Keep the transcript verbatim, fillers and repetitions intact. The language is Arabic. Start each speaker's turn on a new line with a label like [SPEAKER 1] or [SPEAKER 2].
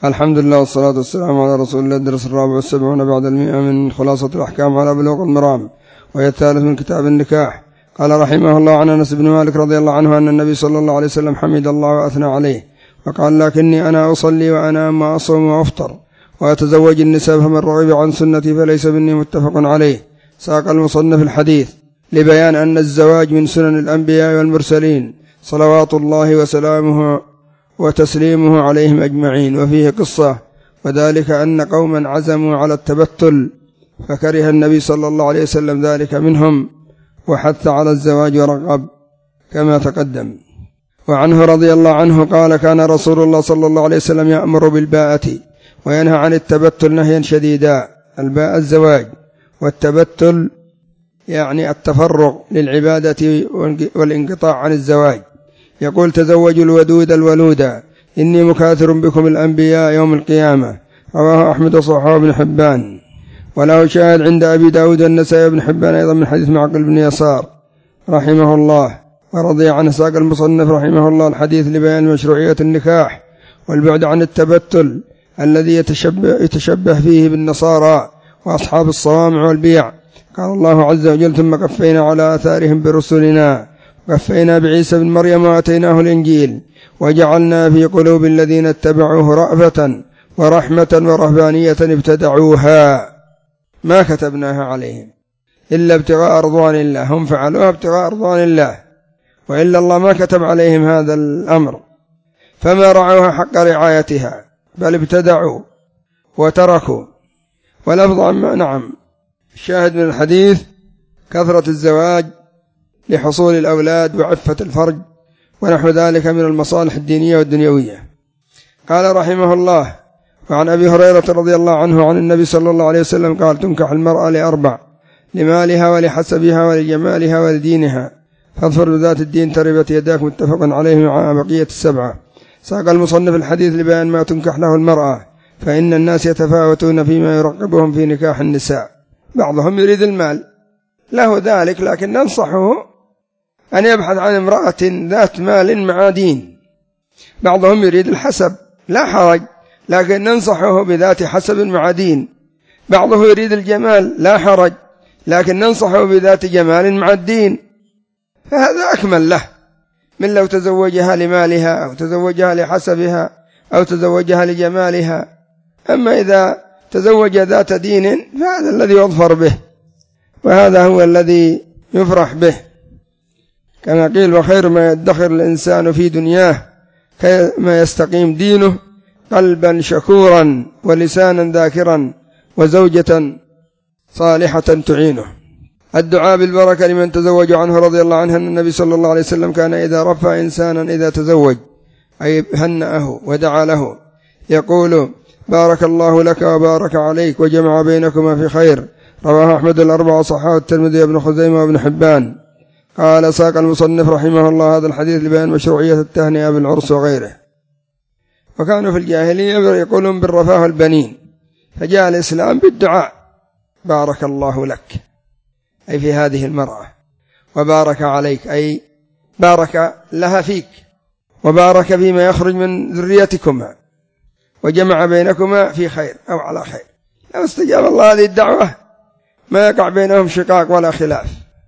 [SPEAKER 1] الحمد لله والصلاة والسلام على رسول الله. الدرس الرابع والسبعون بعد المئة من خلاصة الأحكام على بلوغ المرام، وهي الثالث من كتاب النكاح. قال رحمه الله عن أنس بن مالك رضي الله عنه أن النبي صلى الله عليه وسلم حمد الله وأثنى عليه وقال: لكني أنا أصلي وأنام وأصوم وأفطر وأتزوج النساء، فمن رغب عن سنتي فليس مني. متفق عليه. ساق المصنف الحديث لبيان أن الزواج من سنن الأنبياء والمرسلين صلوات الله وسلامه وتسليمه عليهم أجمعين. وفيه قصة، وذلك أن قوما عزموا على التبتل فكره النبي صلى الله عليه وسلم ذلك منهم وحث على الزواج ورغب كما تقدم. وعنه رضي الله عنه قال: كان رسول الله صلى الله عليه وسلم يأمر بالباءة وينهى عن التبتل نهيا شديدا. الباء الزواج، والتبتل يعني التفرغ للعبادة والانقطاع عن الزواج. يقول: تزوجوا الودود الولودا إني مكاثر بكم الأنبياء يوم القيامة. رواه أحمد وصححه ابن حبان، وله شاهد عند أبي داود والنسائي بن حبان أيضا من حديث معقل بن يسار رحمه الله ورضي عنه. ساق المصنف رحمه الله الحديث لبيان مشروعية النكاح والبعد عن التبتل الذي يتشبه, يتشبه فيه بالنصارى وأصحاب الصوامع والبيع. قال الله عز وجل: ثم قفينا على آثارهم برسلنا وقفينا بعيسى بن مريم وآتيناه الإنجيل وجعلنا في قلوب الذين اتبعوه رأفة ورحمة ورهبانية ابتدعوها ما كتبناها عليهم إلا ابتغاء رضوان الله. هم فعلوها ابتغاء رضوان الله، وإلا الله ما كتب عليهم هذا الأمر، فما رعوها حق رعايتها بل ابتدعوا وتركوا. ولفظ نعم الشاهد من الحديث كثرة الزواج لحصول الأولاد وعفة الفرج ونحو ذلك من المصالح الدينية والدنيوية. قال رحمه الله: وعن أبي هريرة رضي الله عنه عن النبي صلى الله عليه وسلم قال: تنكح المرأة لأربع: لمالها ولحسبها ولجمالها ولدينها، فاظفر بذات الدين تربت يداك. متفق عليه مع بقية السبعة. ساق المصنف الحديث لبيان ما تنكح له المرأة، فإن الناس يتفاوتون فيما يرقبهم في نكاح النساء. بعضهم يريد المال له ذلك، لكن ننصحه أن يبحث عن امرأة ذات مال مع دين. بعضهم يريد الحسب لا حرج، لكن ننصحه بذات حسب مع دين. بعضه يريد الجمال لا حرج، لكن ننصحه بذات جمال مع الدين، فهذا أكمل له من لو تزوجها لمالها أو تزوجها لحسبها أو تزوجها لجمالها. أما إذا تزوج ذات دين فهذا الذي يظفر به، وهذا هو الذي يفرح به. كما قيل: وخير ما يدخر الإنسان في دنياه كما يستقيم دينه، قلبا شكورا ولسانا ذاكرا وزوجة صالحة تعينه. الدعاء بالبركة لمن تزوج. عنه رضي الله عنه أن النبي صلى الله عليه وسلم كان إذا رفع إنسانا إذا تزوج أي هنأه ودعا له يقول: بارك الله لك وبارك عليك وجمع بينكما في خير. رواه أحمد الأربعة وصححه الترمذي وابن خزيمة وابن حبان. قال: ساق المصنف رحمه الله هذا الحديث لبيان مشروعية التهنئة بالعرس وغيره. وكانوا في الجاهلية يقولون بالرفاه البنين، فجاء الإسلام بالدعاء: بارك الله لك أي في هذه المرأة، وبارك عليك أي بارك لها فيك، وبارك فيما يخرج من ذريتكما، وجمع بينكما في خير أو على خير. لو استجاب الله هذه الدعوة ما يقع بينهم شقاق ولا خلاف.